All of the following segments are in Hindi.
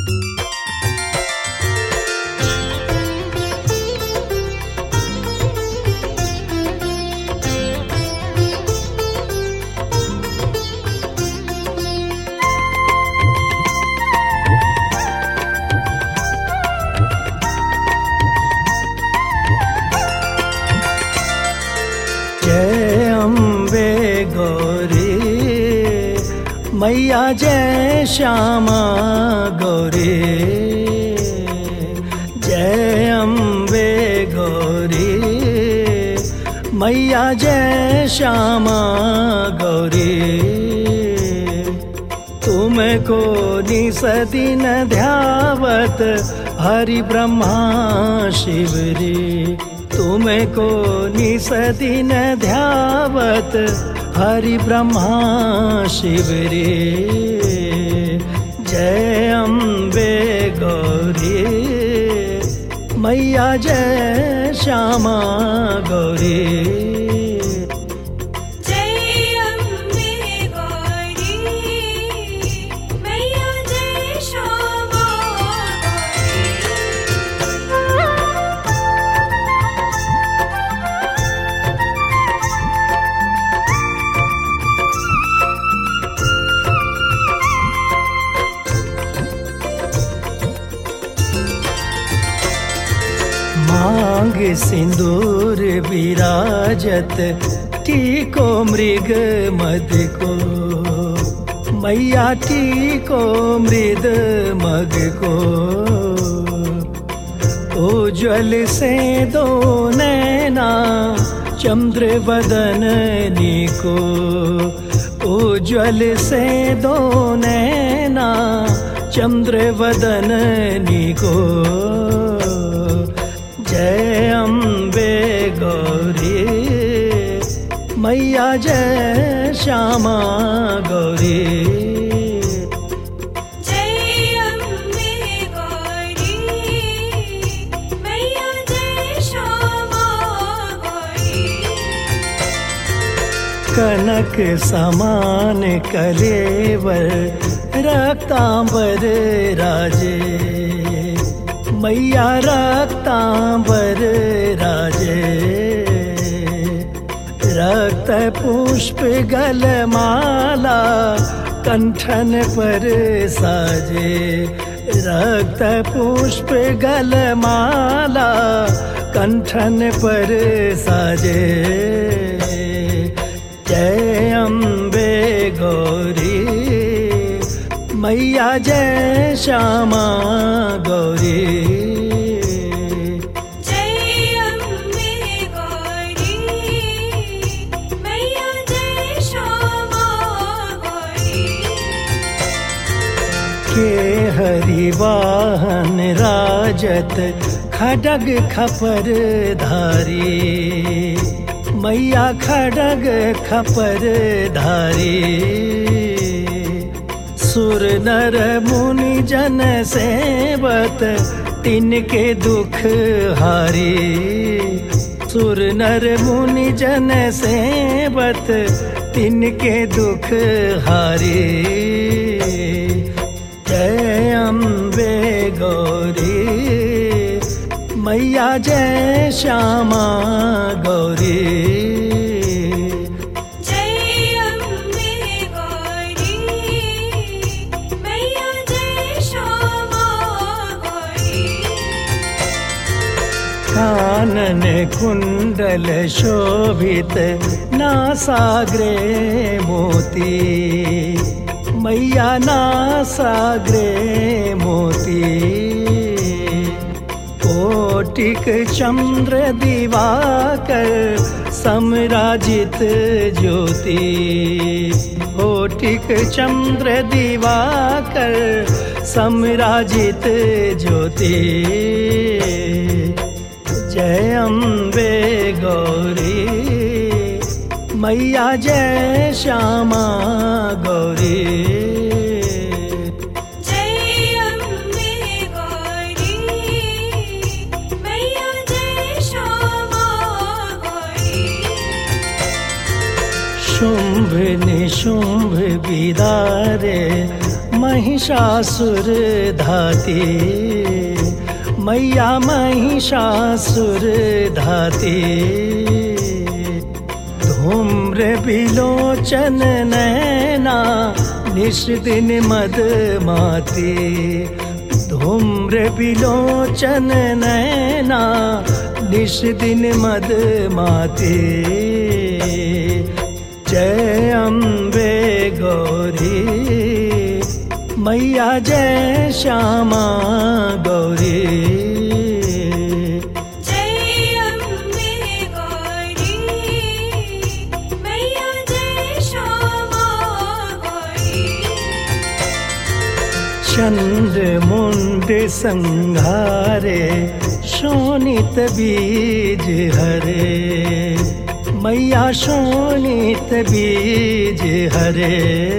जय अम्बे गौरी मैया, जय श्यामा गौरी। जय अम्बे गौरी मैया, जय श्यामा गौरी। तुमको निस दिन ध्यावत हरि ब्रह्मा शिव रे। तुमको निस दिन ध्यावत हरि ब्रह्मा शिव रे। जय अम्बे गौरी मैया, जय श्यामा गौरी। मांग सिंदूर विराजत टीको मृग मद को। मैया टीको मृद मग को। उज्ज्वल से दो नैना चंद्र बदन को। उज्ज्वल से दो नैना चंद्र बदन को। जय अम्बे गौरी मैया, जय श्यामा गौरी। जय अम्बे गौरी मैया, जय श्यामा गौरी। कनक समान कलेवर रक्तांबर राजे। मैया रक्तांबर राजे। रक्त पुष्प गलमाला कंठन पर साजे। रक्त पुष्प गलमाला कंठन पर साजे। जय अम्बे गौरी मैया, जय श्यामा गौरी। जय अम्बे गौरी मैया, जय श्यामा गौरी। के हरि वाहन राजत खड्ग खपर धारी। मैया खड्ग खपर धारी। सुर नर मुनि जन सेवत तिनके दुख हारी। सुर नर मुनि जन सेवत तिनके दुख हारी। जय अम्बे गौरी मैया, जय श्यामा गौरी। कानन कुंडल शोभित नासाग्रे मोती। मैया नासाग्रे मोती। कोटिक चंद्र दिवाकर समराजित ज्योति। कोटिक चंद्र दिवाकर समराजित ज्योति। जय अम्बे गौरी मैया, जय श्यामा गौरी। जय अम्बे गौरी मैया, जय श्यामा गौरी। शुंभ निशुंभ बिदारे महिषासुर धाती, मैया महिषासुर धाती। धूम्र बिलोचन नैना निश दिन मदमाती, धूम्र बिलोचन नैना निश दिन मदमाती। जय अम्बे गौरी मैया, जय श्यामा गौरी। जय अम्बे गौरी मैया, जय श्यामा गौरी। चंद्र मुंड संघारे शोणित बीज हरे, मैया शोणित बीज हरे।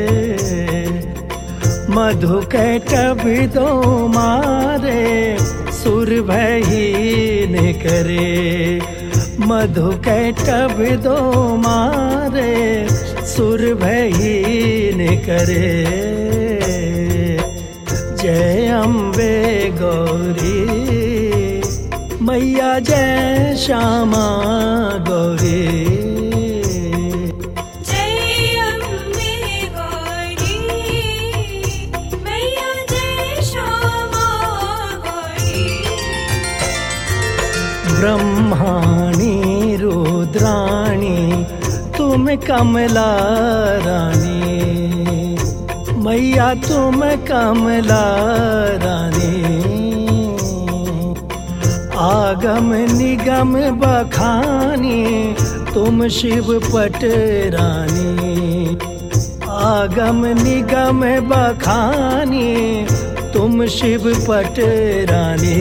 मधु कैटभिदो मारे सुर भयहीन करे, मधु कैटभिदो मारे सुर भयहीन करे। जय अम्बे गौरी मैया, जय श्यामा गौरी। जय अम्बे गौरी मैया, जय श्यामा गौरी। ब्रह्माणी रुद्राणी तुम कमला रानी, मैया तुम कमला रानी। आगम निगम बखानी तुम शिव पट रानी, आगम निगम बखानी तुम शिव पट रानी।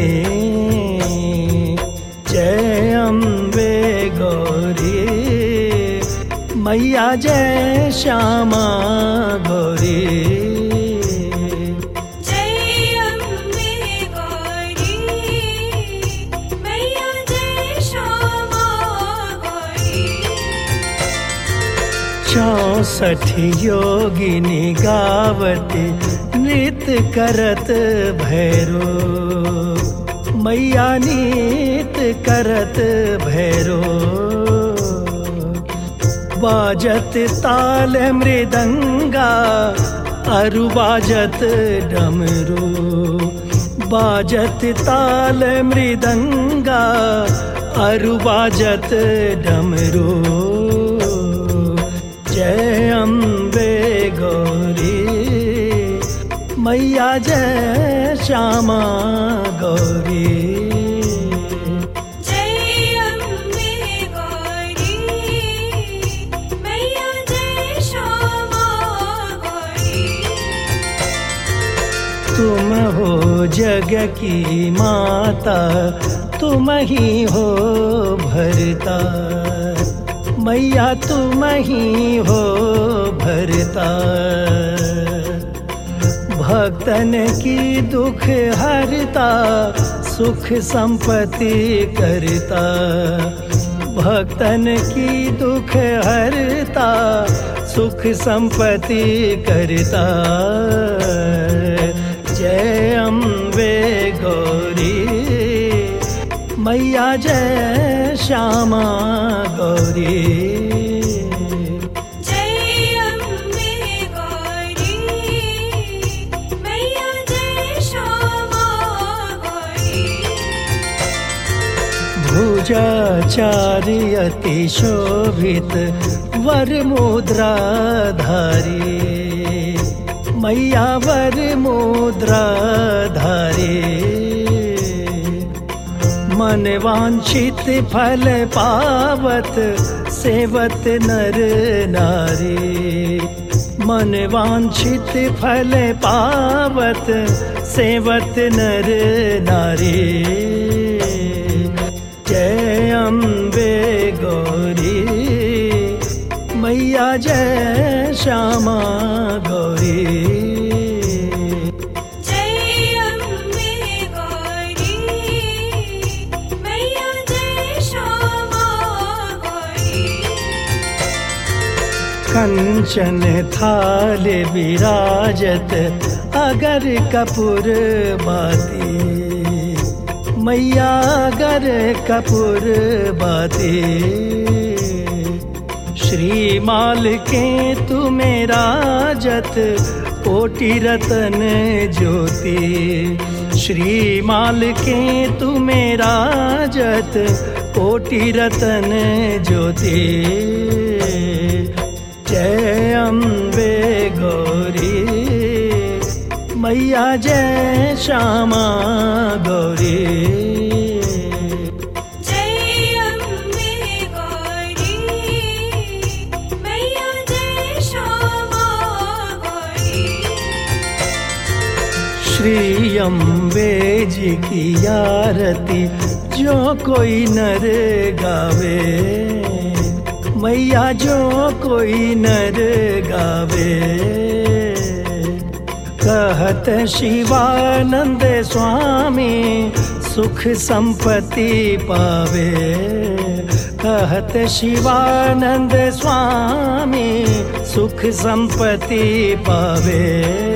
जय अम्बे गौरी मैया, जय श्यामा गौरी। जय अम्बे गौरी मैया, जय श्यामा गौरी। 64 योगिनी गावत नृत्य करत भैरो, मैया नृत्य करत भैरो। बाजत ताल मृदंगा अरु बाजत डमरू, बाजत ताल मृदंगा अरु बाजत डमरू। जय अम्बे गौरी मैया, जय श्यामा गौरी। जय अम्बे गौरी मैया, जय श्यामा गौरी। तुम हो जग की माता, तुम ही हो भरता, मैया तुम ही हो भरता। भक्तन की दुख हरता, सुख संपत्ति करता। भक्तन की दुख हरता, सुख संपत्ति करता। जय अम्बे गौरी मैया, जय श्यामा गौरी। जय अम्बे गौरी मैया, जय श्यामा गौरी। भुजाचार्य अति शोभित वर मुद्रा धारी, मैया वर मुद्रा धारी। मन वांछित फल पावत सेवत नर नारी। मन वांछित फल पावत सेवत नर नारी। जय अम्बे गौरी मैया, जय श्यामा गौरी। जय अम्बे गौरी मैया, जय श्यामा गौरी। कंचन थाल विराजत अगर कपूर बाती, मैया अगर कपूर बाती। श्री माल के तू मेरा जत कोटि रतन ज्योति। श्री माल के तू मेरा जत कोटि रतन ज्योति। जय अम्बे गौरी मैया, जय श्यामा गौरी। जय अम्बे गौरी मैया, जय श्यामा गौरी। श्री अम्बे जी की आरती जो कोई नर गावे, मैया जो कोई नर गावे। कहत शिवानंद स्वामी सुख संपत्ति पावे। कहत शिवानंद स्वामी सुख संपत्ति पावे।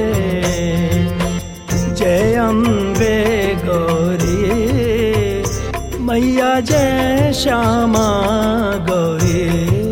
जय अम्बे गौरी मैया, जय श्यामा गौरी।